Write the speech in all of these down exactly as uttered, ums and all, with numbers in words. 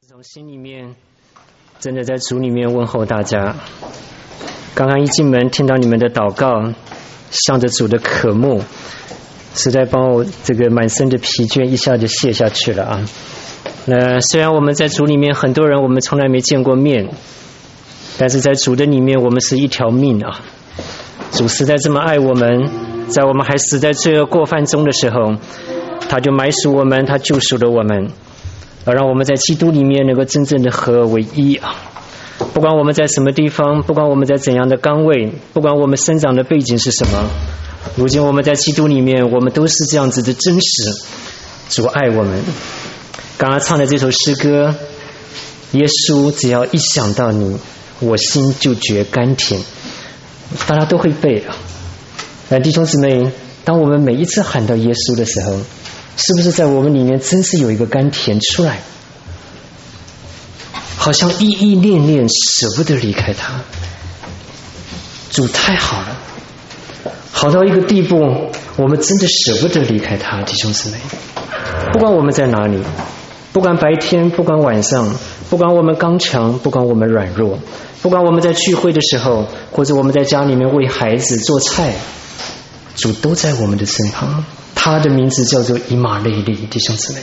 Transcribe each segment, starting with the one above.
从心里面真的在主里面问候大家。刚刚一进门听到你们的祷告，向着主的渴慕，实在帮我这个满身的疲倦一下就卸下去了啊。那虽然我们在主里面很多人我们从来没见过面，但是在主的里面我们是一条命啊。主实在这么爱我们，在我们还死在罪恶过犯中的时候，他就买赎我们，他救赎了我们，而让我们在基督里面能够真正的合而为一啊！不管我们在什么地方，不管我们在怎样的岗位，不管我们生长的背景是什么，如今我们在基督里面，我们都是这样子的真实。主爱我们。刚刚唱的这首诗歌，耶稣只要一想到你，我心就觉甘甜，大家都会背啊。那弟兄姊妹，当我们每一次喊到耶稣的时候，是不是在我们里面真是有一个甘甜出来？好像依依恋恋，舍不得离开他。主太好了，好到一个地步，我们真的舍不得离开他。弟兄姊妹，不管我们在哪里，不管白天，不管晚上，不管我们刚强，不管我们软弱，不管我们在聚会的时候，或者我们在家里面为孩子做菜，主都在我们的身旁。他的名字叫做以马内利。弟兄姊妹，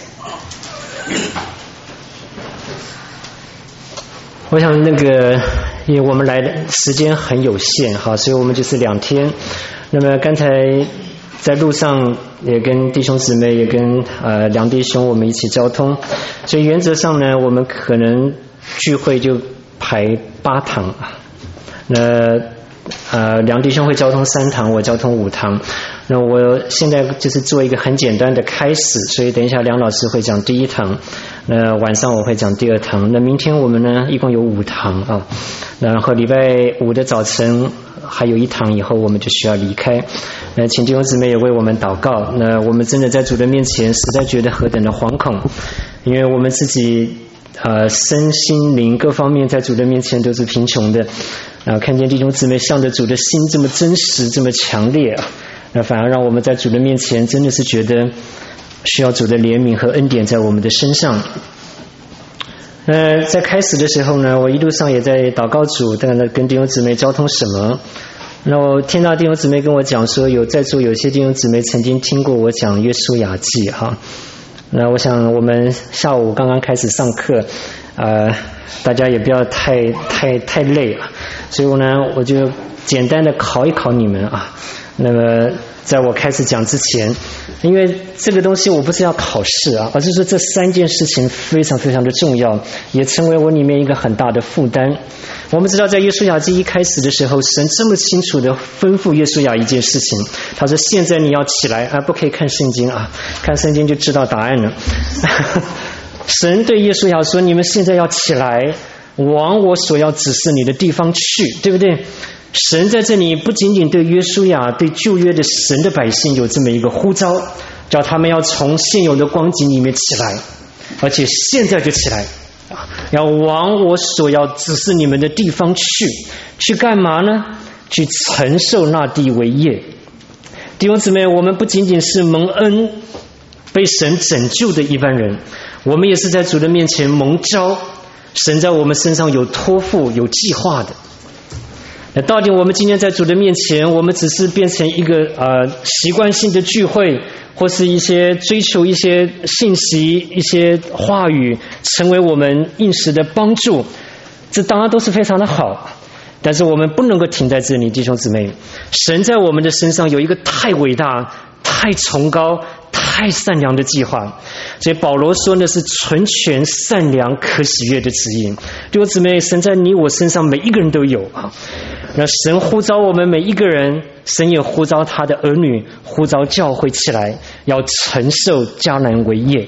我想那个因为我们来的时间很有限哈，所以我们就是两天。那么刚才在路上也跟弟兄姊妹也跟呃梁弟兄我们一起交通，所以原则上呢，我们可能聚会就排八堂啊。那呃梁弟兄会交通三堂，我交通五堂。那我现在就是做一个很简单的开始，所以等一下梁老师会讲第一堂，那晚上我会讲第二堂，那明天我们呢一共有五堂啊，然后礼拜五的早晨还有一堂，以后我们就需要离开。那请弟兄姊妹也为我们祷告。那我们真的在主的面前实在觉得何等的惶恐，因为我们自己呃身心灵各方面在主的面前都是贫穷的啊，看见弟兄姊妹向着主的心这么真实这么强烈啊，那反而让我们在主的面前真的是觉得需要主的怜悯和恩典在我们的身上。呃，在开始的时候呢，我一路上也在祷告主，但是跟弟兄姊妹交通什么。那我听到弟兄姊妹跟我讲说，有在座有些弟兄姊妹曾经听过我讲约书亚记哈。那我想我们下午刚刚开始上课，呃，大家也不要太太太累啊，所以我呢我就简单的考一考你们啊。那么在我开始讲之前，因为这个东西我不是要考试啊，而是说这三件事情非常非常的重要，也成为我里面一个很大的负担。我们知道在约书亚记一开始的时候，神这么清楚的吩咐约书亚一件事情，他说现在你要起来啊，不可以看圣经啊，看圣经就知道答案了。神对约书亚说，你们现在要起来，往我所要指示你的地方去，对不对？神在这里不仅仅对约书亚对旧约的神的百姓有这么一个呼召，叫他们要从现有的光景里面起来，而且现在就起来，要往我所要指示你们的地方去。去干嘛呢？去承受那地为业。弟兄姊妹，我们不仅仅是蒙恩被神拯救的一般人，我们也是在主的面前蒙召，神在我们身上有托付有计划的。那到底我们今天在主的面前，我们只是变成一个呃习惯性的聚会，或是一些追求一些信息一些话语成为我们应时的帮助，这当然都是非常的好，但是我们不能够停在这里。弟兄姊妹，神在我们的身上有一个太伟大太崇高太善良的计划，所以保罗说呢是纯全善良可喜悦的旨意。弟兄姊妹，神在你我身上每一个人都有啊。那神呼召我们每一个人，神也呼召他的儿女，呼召教会起来，要承受迦南为业。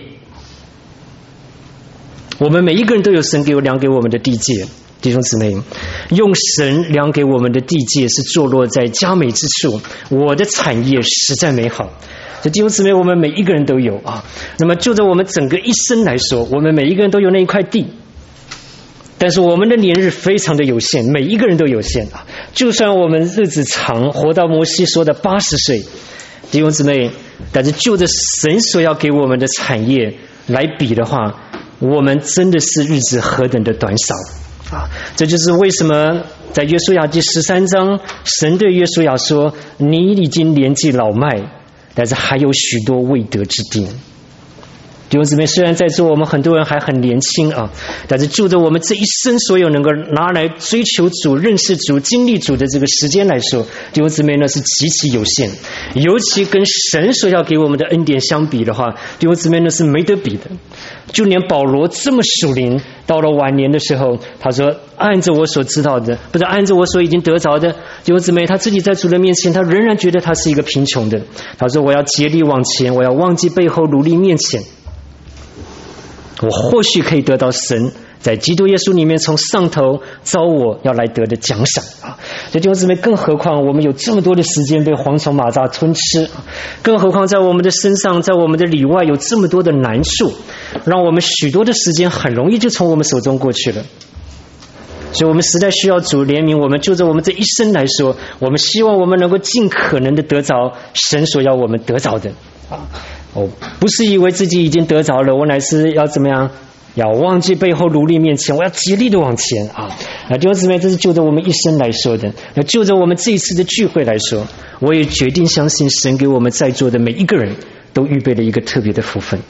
我们每一个人都有神给我量给我们的地界。弟兄姊妹，用神量给我们的地界是坐落在佳美之处，我的产业实在美好。这弟兄姊妹，我们每一个人都有啊。那么就在我们整个一生来说，我们每一个人都有那一块地，但是我们的年日非常的有限，每一个人都有限啊。就算我们日子长，活到摩西说的八十岁，弟兄姊妹，但是就着神所要给我们的产业来比的话， 我们真的是日子何等的短少啊！这就是为什么在约书亚记十三章，神对约书亚说：“你已经年纪老迈，但是还有许多未得之地。”弟兄姊妹，虽然在座我们很多人还很年轻啊，但是就着我们这一生所有能够拿来追求主、认识主、经历主的这个时间来说，弟兄姊妹呢是极其有限，尤其跟神所要给我们的恩典相比的话，弟兄姊妹呢是没得比的。就连保罗这么属灵，到了晚年的时候，他说：“按着我所知道的，不是按着我所已经得着的。”弟兄姊妹，他自己在主的面前，他仍然觉得他是一个贫穷的。他说：“我要竭力往前，我要忘记背后，努力面前。我或许可以得到神在基督耶稣里面从上头招我要来得的奖赏啊！”所以弟兄姊妹，更何况我们有这么多的时间被蝗虫蚂蚱吞吃，更何况在我们的身上，在我们的里外有这么多的难处，让我们许多的时间很容易就从我们手中过去了。所以我们实在需要主怜悯我们，就着我们这一生来说，我们希望我们能够尽可能的得着神所要我们得着的啊！我不是以为自己已经得着了，我乃是要怎么样？要忘记背后，努力面前，我要极力的往前啊！啊，弟兄姊妹，这是就着我们一生来说的。那就着我们这一次的聚会来说，我也决定相信神给我们在座的每一个人都预备了一个特别的福分。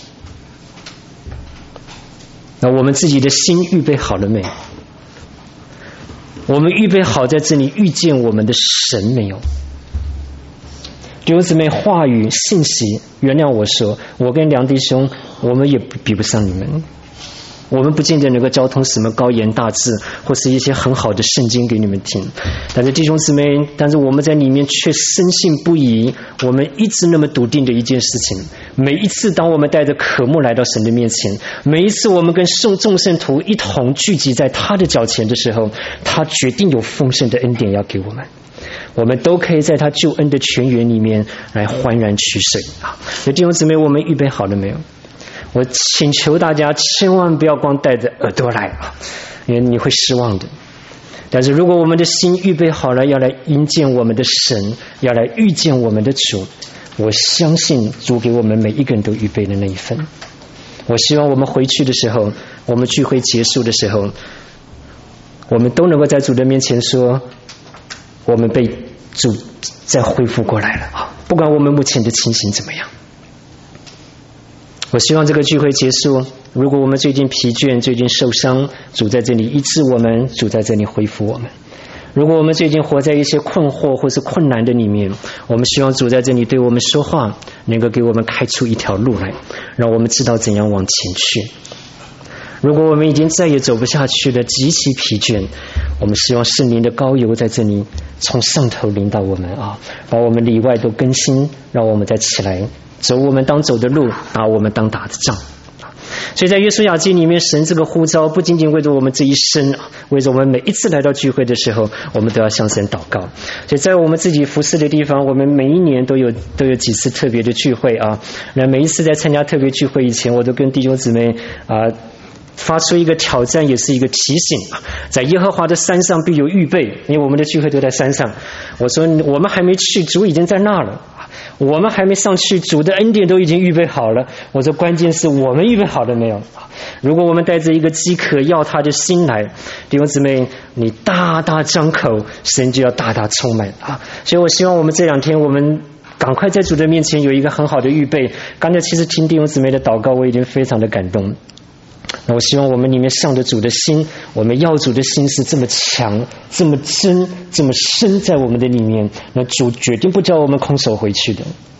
那我们自己的心预备好了没有？我们预备好在这里遇见我们的神没有？弟兄姊妹，话语信息，原谅我说，我跟梁弟兄，我们也比不上你们。我们不见得能够交通什么高言大志，或是一些很好的圣经给你们听。但是弟兄姊妹，但是我们在里面却深信不疑，我们一直那么笃定的一件事情。每一次当我们带着渴慕来到神的面前，每一次我们跟众众圣徒一同聚集在他的脚前的时候，他决定有丰盛的恩典要给我们。我们都可以在他救恩的泉源里面来欢然取水啊！所以弟兄姊妹，我们预备好了没有？我请求大家千万不要光带着耳朵来啊，因为你会失望的。但是如果我们的心预备好了，要来迎见我们的神，要来遇见我们的主，我相信主给我们每一个人都预备的那一份。我希望我们回去的时候，我们聚会结束的时候，我们都能够在主的面前说，我们被主再恢复过来了啊！不管我们目前的情形怎么样，我希望这个聚会结束，如果我们最近疲倦、最近受伤，主在这里医治我们，主在这里恢复我们。如果我们最近活在一些困惑或是困难的里面，我们希望主在这里对我们说话，能够给我们开出一条路来，让我们知道怎样往前去。如果我们已经再也走不下去了，极其疲倦，我们希望圣灵的膏油在这里从上头临到我们啊，把我们里外都更新，让我们再起来走我们当走的路，打我们当打的仗。所以在约书亚记里面，神这个呼召不仅仅为着我们这一生，为着我们每一次来到聚会的时候，我们都要向神祷告。所以在我们自己服侍的地方，我们每一年都有都有几次特别的聚会啊。那每一次在参加特别聚会以前，我都跟弟兄姊妹啊、呃发出一个挑战，也是一个提醒，在耶和华的山上必有预备，因为我们的聚会都在山上。我说我们还没去，主已经在那了，我们还没上去，主的恩典都已经预备好了。我说关键是我们预备好了没有？如果我们带着一个饥渴要他的心来，弟兄姊妹，你大大张口，神就要大大充满啊！所以我希望我们这两天我们赶快在主的面前有一个很好的预备。刚才其实听弟兄姊妹的祷告，我已经非常的感动。那我希望我们里面向着主的心，我们要主的心是这么强、这么真、这么深在我们的里面，那主决定不叫我们空手回去的。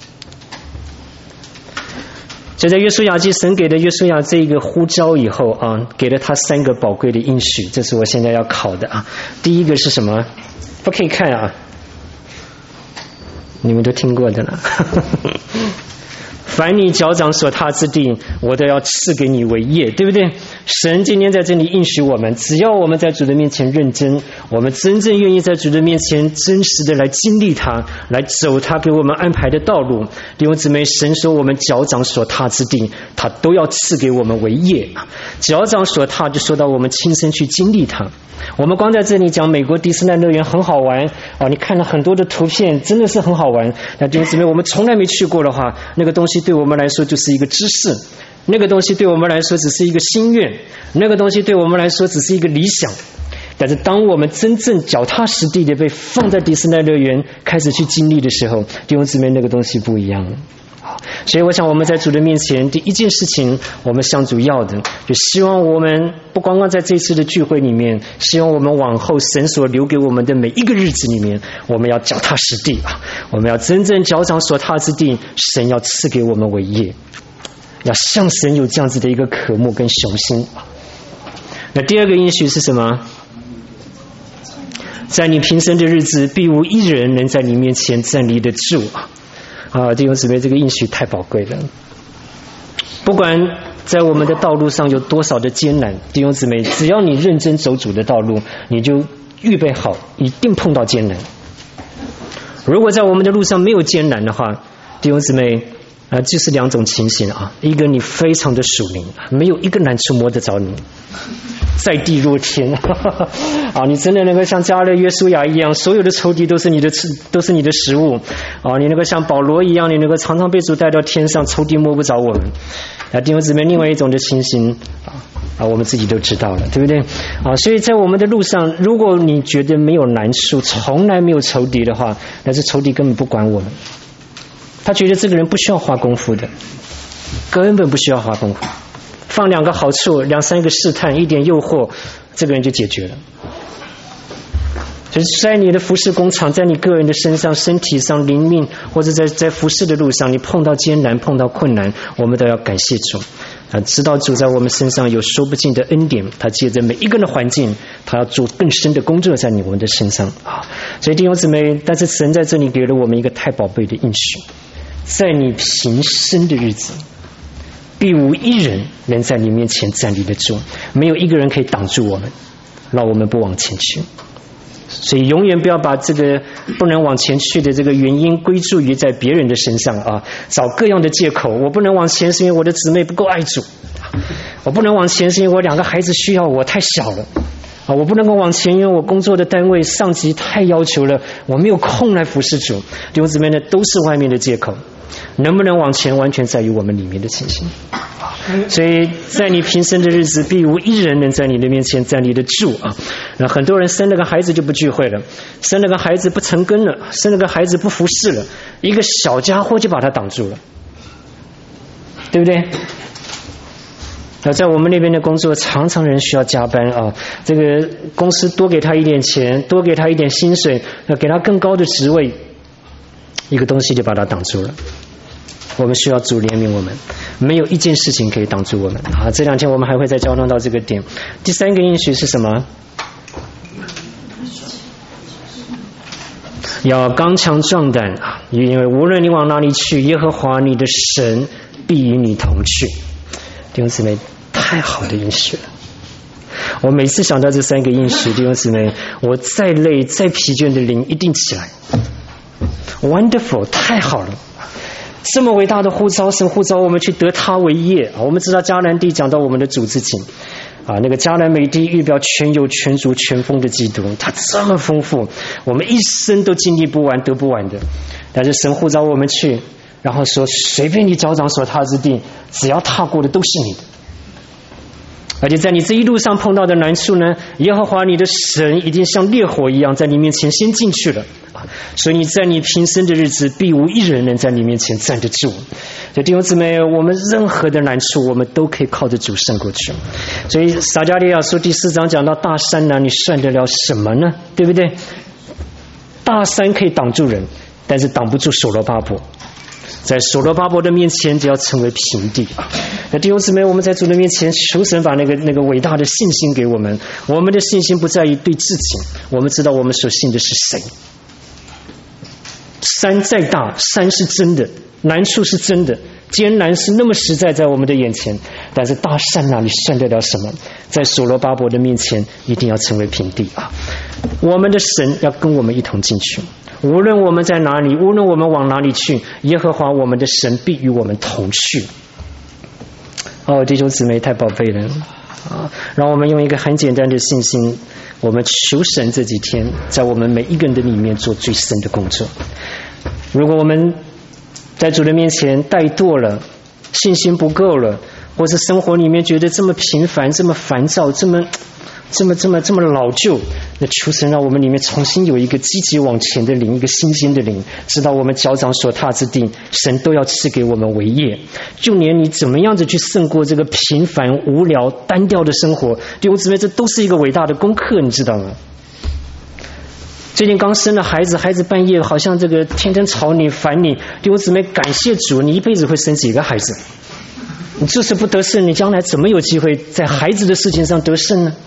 就在约书亚记，神给了约书亚这个呼召以后啊，给了他三个宝贵的应许，这是我现在要考的啊。第一个是什么？不可以看啊，你们都听过的了。凡你脚掌所踏之地，我都要赐给你为业，对不对？神今天在这里应许我们，只要我们在主的面前认真，我们真正愿意在主的面前真实的来经历他，来走他给我们安排的道路。弟兄姊妹，神说我们脚掌所踏之地，他都要赐给我们为业。脚掌所踏就说到我们亲身去经历他。我们光在这里讲美国迪士尼乐园很好玩啊，你看了很多的图片，真的是很好玩。那弟兄姊妹，我们从来没去过的话，那个东西对我们来说就是一个知识。 那个东西对我们来说只是一个心愿，那个东西对我们来说只是一个理想。但是当我们真正脚踏实地的被放在迪士尼乐园开始去经历的时候，弟兄姊妹，那个东西不一样了。所以我想我们在主的面前，第一件事情我们向主要的，就希望我们不光光在这次的聚会里面，希望我们往后神所留给我们的每一个日子里面，我们要脚踏实地啊，我们要真正脚掌所踏之地，神要赐给我们为业，要向神有这样子的一个渴慕跟雄心。那第二个应许是什么？在你平生的日子，必无一人能在你面前站立得住啊！啊，弟兄姊妹，这个应许太宝贵了。不管在我们的道路上有多少的艰难，弟兄姊妹，只要你认真走主的道路，你就预备好，一定碰到艰难。如果在我们的路上没有艰难的话，弟兄姊妹，啊，就是两种情形啊。一个你非常的属灵，没有一个难处摸得着你，在地若天啊！你真的能够像加勒约书亚一样，所有的仇敌都是你的吃，都是你的食物啊！你能够像保罗一样，你能够常常被主带到天上，仇敌摸不着我们。啊，弟兄姊妹，另外一种的情形啊啊，我们自己都知道了，对不对啊？所以在我们的路上，如果你觉得没有难处，从来没有仇敌的话，那是仇敌根本不管我们，他觉得这个人不需要花功夫的，根本不需要花功夫。放两个好处，两三个试探，一点诱惑，这个人就解决了。就是在你的服事工厂，在你个人的身上、身体上、灵命，或者在在服事的路上，你碰到艰难、碰到困难，我们都要感谢主啊！知道主在我们身上有说不尽的恩典，他借着每一个人的环境，他要做更深的工作在你们的身上啊！所以弟兄姊妹，但是神在这里给了我们一个太宝贝的应许，在你平生的日子，必无一人能在你面前站立得住，没有一个人可以挡住我们，让我们不往前去。所以永远不要把这个不能往前去的这个原因归咎于在别人的身上啊，找各样的借口。我不能往前是因为我的姊妹不够爱主，我不能往前是因为我两个孩子需要我太小了啊，我不能够往前因为我工作的单位上级太要求了，我没有空来服侍主。弟兄姊妹呢，都是外面的借口。能不能往前，完全在于我们里面的情形。所以在你平生的日子，必无一人能在你的面前站立得住啊！那很多人生了个孩子就不聚会了，生了个孩子不成根了，生了个孩子不服侍了，一个小家伙就把他挡住了，对不对？那在我们那边的工作，常常人需要加班啊，这个公司多给他一点钱，多给他一点薪水，要给他更高的职位，一个东西就把他挡住了。我们需要主怜悯我们，没有一件事情可以挡住我们啊！这两天我们还会再交通到这个点。第三个应许是什么？要刚强壮胆啊！因为无论你往哪里去，耶和华你的神必与你同去。弟兄姊妹，太好的应许了！我每次想到这三个应许，弟兄姊妹，我再累再疲倦的灵一定起来。Wonderful， 太好了！这么伟大的呼召，神呼召我们去得他为业啊！我们知道迦南地讲到我们的主自己啊，那个迦南美地预表全有全足全丰的基督，他这么丰富，我们一生都经历不完得不完的。但是神呼召我们去，然后说随便你脚掌所踏之地，只要踏过的都是你的。而且在你这一路上碰到的难处呢，耶和华你的神一定像烈火一样在你面前先进去了，所以你在你平生的日子，必无一人能在你面前站得住。所以弟兄姊妹，我们任何的难处，我们都可以靠着主胜过去。所以撒迦利亚书第四章讲到大山呢，你算得了什么呢？对不对？大山可以挡住人，但是挡不住所罗巴伯。在所罗巴伯的面前，就要成为平地。那弟兄姊妹，我们在主的面前求神把那个那个伟大的信心给我们。我们的信心不在于对自己，我们知道我们所信的是谁。山再大，山是真的，难处是真的，艰难是那么实在在我们的眼前，但是大山哪里算得了什么？在所罗巴伯的面前，一定要成为平地啊！我们的神要跟我们一同进去。无论我们在哪里，无论我们往哪里去，耶和华我们的神必与我们同去。哦，弟兄姊妹，太宝贝了啊！让我们用一个很简单的信心，我们求神这几天在我们每一个人的里面做最深的工作。如果我们在主的面前怠惰了，信心不够了， 或是生活里面觉得这么平凡、这么烦躁、这么、这么、这么、这么老旧，那求神让我们里面重新有一个积极往前的灵，一个新鲜的灵，知道我们脚掌所踏之地，神都要赐给我们为业。就连你怎么样子去胜过这个平凡、无聊、单调的生活，弟兄姊妹，这都是一个伟大的功课，你知道吗？最近刚生了孩子，孩子半夜好像这个天天吵你烦你，弟兄姊妹，感谢主，你一辈子会生几个孩子？你这次不得胜，你将来怎么有机会在孩子的事情上得胜呢？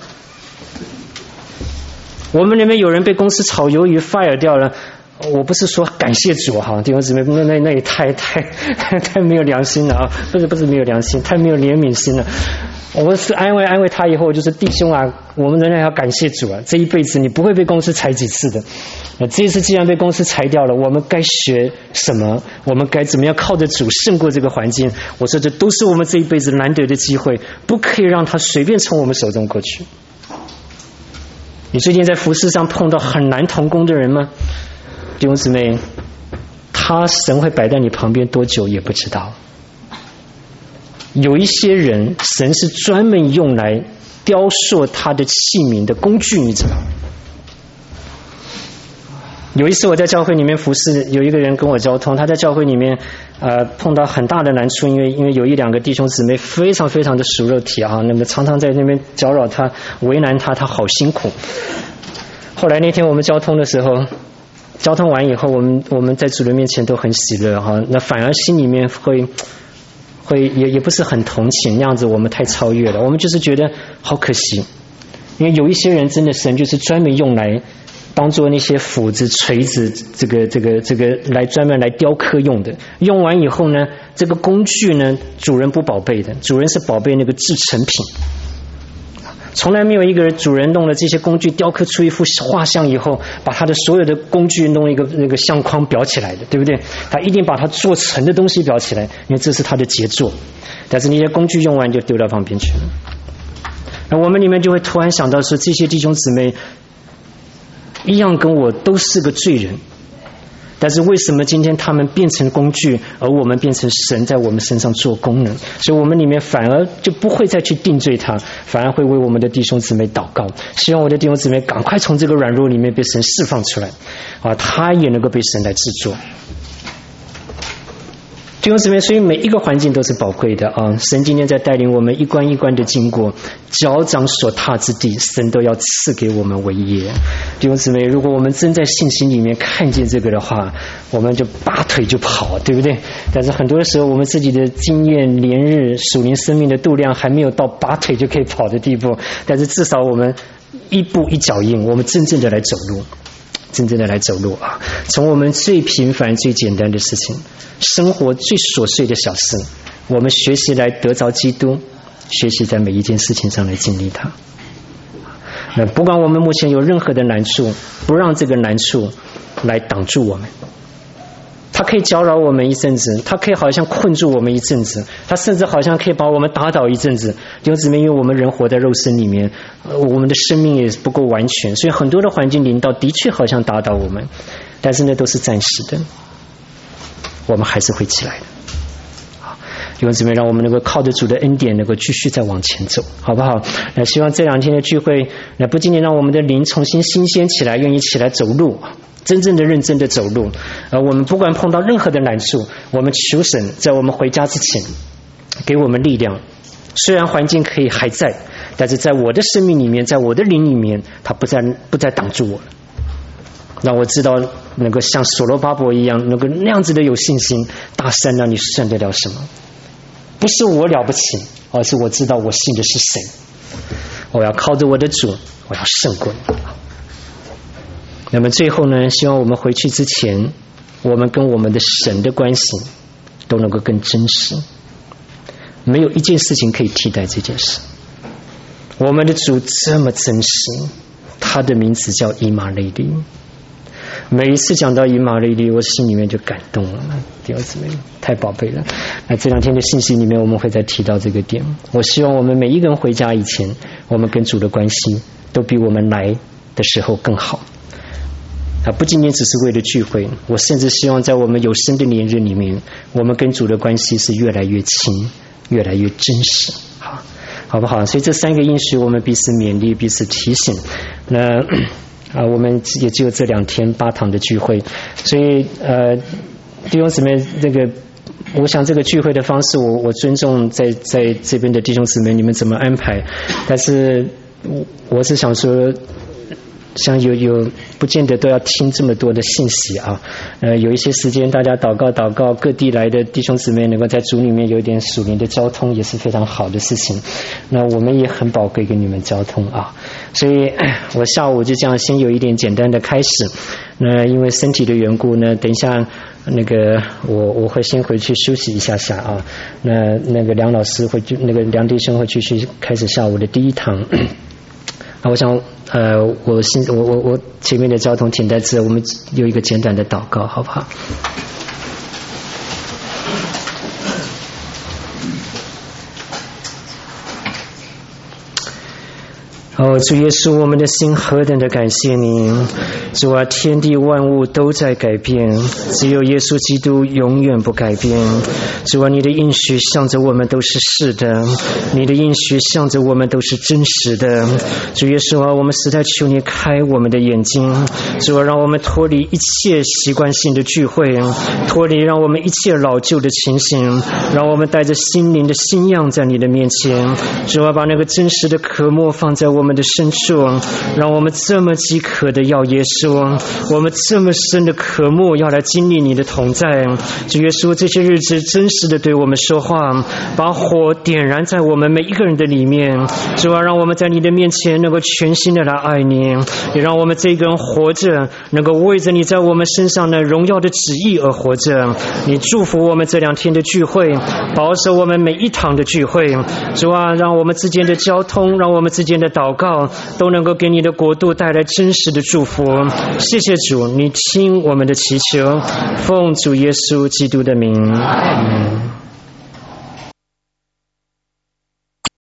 我们那边有人被公司炒鱿鱼 fire 掉了，我不是说感谢主哈，弟兄姊妹，那那那也太太太没有良心了啊！不是不是没有良心，太没有怜悯心了。我是安慰安慰他以后，就是弟兄啊，我们仍然要感谢主啊！这一辈子你不会被公司裁几次的。那这一次既然被公司裁掉了，我们该学什么？我们该怎么样靠着主胜过这个环境？我说这都是我们这一辈子难得的机会，不可以让它随便从我们手中过去。你最近在服事上碰到很难同工的人吗？弟兄姊妹，他神会摆在你旁边多久也不知道。有一些人，神是专门用来雕塑他的器皿的工具，你知道。有一次我在教会里面服事，有一个人跟我交通，他在教会里面呃碰到很大的难处，因为因为有一两个弟兄姊妹非常非常的熟肉体啊，那么常常在那边搅扰他、为难他，他好辛苦。后来那天我们交通的时候，交通完以后，我们我们在主人面前都很喜乐哈，那反而心里面会会也也不是很同情，那样子我们太超越了，我们就是觉得好可惜，因为有一些人真的神就是专门用来当做那些斧子、锤子，这个、这个、这个来专门来雕刻用的。用完以后呢，这个工具呢，主人不宝贝的，主人是宝贝那个制成品。从来没有一个主人弄了这些工具，雕刻出一幅画像以后，把他的所有的工具弄一个那个相框裱起来的，对不对？他一定把他做成的东西裱起来，因为这是他的杰作。但是那些工具用完就丢到旁边去了。那我们里面就会突然想到说，这些弟兄姊妹一样跟我都是个罪人，但是为什么今天他们变成工具，而我们变成神在我们身上做工呢？所以我们里面反而就不会再去定罪他，反而会为我们的弟兄姊妹祷告，希望我的弟兄姊妹赶快从这个软弱里面被神释放出来啊，他也能够被神来制作。弟兄姊妹，所以每一个环境都是宝贵的啊！神今天在带领我们一关一关的经过，脚掌所踏之地，神都要赐给我们为业。弟兄姊妹，如果我们真在信心里面看见这个的话，我们就拔腿就跑，对不对？但是很多时候我们自己的经验、连日属灵生命的度量还没有到拔腿就可以跑的地步，但是至少我们一步一脚印，我们真正的来走路。真正的来走路啊！从我们最平凡、最简单的事情，生活最琐碎的小事，我们学习来得着基督，学习在每一件事情上来经历它。那不管我们目前有任何的难处，不让这个难处来挡住我们。它可以搅扰我们一阵子，它可以好像困住我们一阵子，它甚至好像可以把我们打倒一阵子。弟兄姊妹，因为我们人活在肉身里面，我们的生命也不够完全，所以很多的环境领导的确好像打倒我们，但是那都是暂时的，我们还是会起来的。弟兄姊妹，让我们能够靠着主的恩典，能够继续再往前走，好不好？那希望这两天的聚会，那不仅仅让我们的灵重新新鲜起来，愿意起来走路，真正的认真的走路。而我们不管碰到任何的难处，我们求神在我们回家之前给我们力量。虽然环境可以还在，但是在我的生命里面，在我的灵里面，它不再不再挡住我了。让我知道能够像所罗巴伯一样，能够那样子的有信心。大山让你算得了什么？不是我了不起，而是我知道我信的是神。我要靠着我的主，我要胜过你。那么最后呢，希望我们回去之前，我们跟我们的神的关系都能够更真实。没有一件事情可以替代这件事。我们的主这么真实，他的名字叫以马内利。每一次讲到以马内利，我心里面就感动了。弟兄姊妹，太宝贝了。那这两天的信息里面，我们会再提到这个点。我希望我们每一个人回家以前，我们跟主的关系都比我们来的时候更好。啊，不仅仅只是为了聚会，我甚至希望在我们有生的年日里面，我们跟主的关系是越来越亲， 越来越真实，好，好不好？所以这三个应许我们彼此勉励，彼此提醒。那啊，我们也只有这两天八堂的聚会，所以呃，弟兄姊妹，这个我想这个聚会的方式，我我尊重在在这边的弟兄姊妹你们怎么安排，但是我我是想说。像有有不见得都要听这么多的信息啊，呃，有一些时间大家祷告祷告，各地来的弟兄姊妹能够在主里面有一点属灵的交通，也是非常好的事情。那我们也很宝贵跟你们交通啊，所以我下午就这样先有一点简单的开始。那因为身体的缘故呢，等一下那个我我会先回去休息一下下啊。那那个梁老师会那个梁弟兄会继续开始下午的第一堂。啊，我想，呃，我现我我我前面的交通停在这，我们有一个简短的祷告，好不好？哦，主耶稣，我们的心何等的感谢你！主啊，天地万物都在改变，只有耶稣基督永远不改变。主啊，你的应许向着我们都是是的，你的应许向着我们都是真实的。主耶稣啊，我们实在求你开我们的眼睛，主啊，让我们脱离一切习惯性的聚会，脱离让我们一切老旧的情形，让我们带着心灵的新样在你的面前。主啊，把那个真实的渴慕放在我们我们的深处，让我们这么饥渴的要耶稣，我们这么深的渴慕要来经历你的同在。主耶稣，这些日子真实的对我们说话，把火点燃在我们每一个人的里面。主啊，让我们在你的面前能够全心的来爱你，也让我们这个人活着能够为着你在我们身上的荣耀的旨意而活着。你祝福我们这两天的聚会，保守我们每一堂的聚会。主啊，让我们之间的交通，让我们之间的祷告告都能够给你的国度带来真实的祝福。谢谢主，你听我们的祈求，奉主耶稣基督的名。嗯